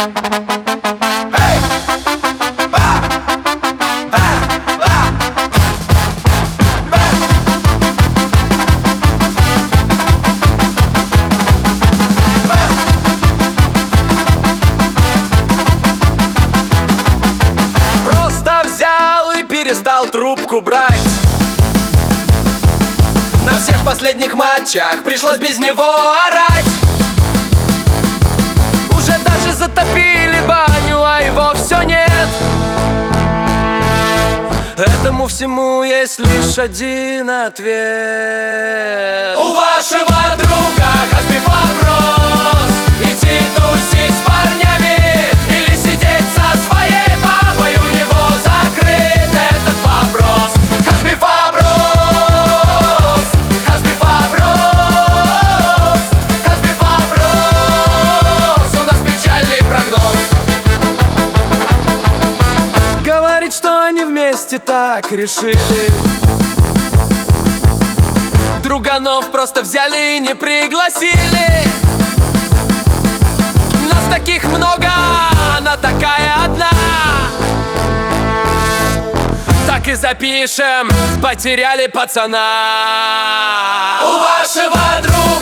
Просто взял и перестал трубку брать. На всех последних матчах пришлось без него орать. Уже даже затопили баню, а его все нет. Этому всему есть лишь один ответ. У вашего друга Хасби вопрос: идти тусить с парнями или сидеть со своей бабой? У него закрыт этот вопрос. Хасби вопрос, Хасби вопрос, Хасби вопрос. У нас печальный прогноз. Говорит, что они вместе так решили. Друганов просто взяли и не пригласили. Нас таких много, она такая одна. Так и запишем: потеряли пацана. У вашего друга